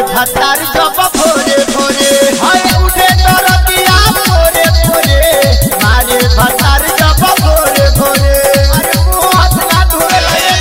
भतार जब भोरे भोरे हाय उठे दरदिया भोरे भोरे मारे भतार जब भोरे भोरे अरे वो हाथ ना धोए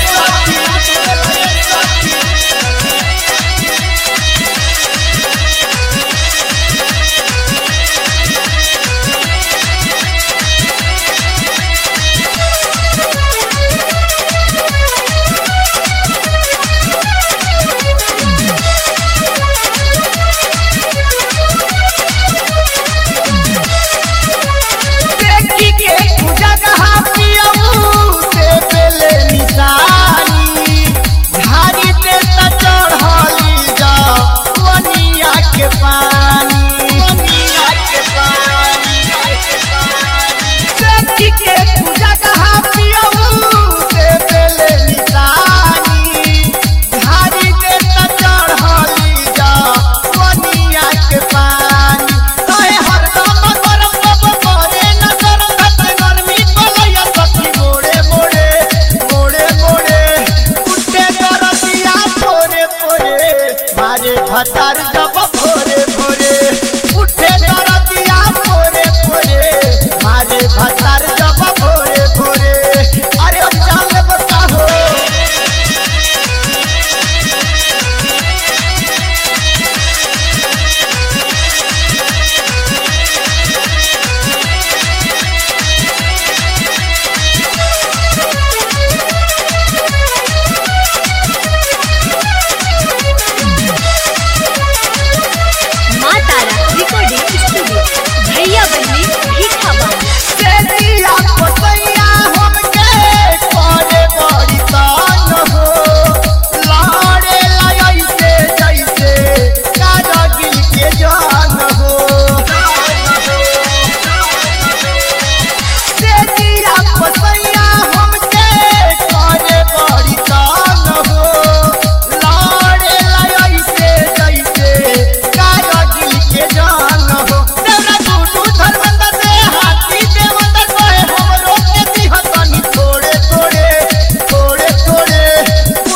भतार जब भोरे भोरे उठे दरदिया भोरे भोरे मारे भतार जब भोरे भोरे अरे जाने बताओ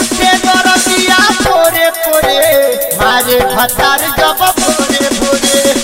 भतार जब भोरे भोरे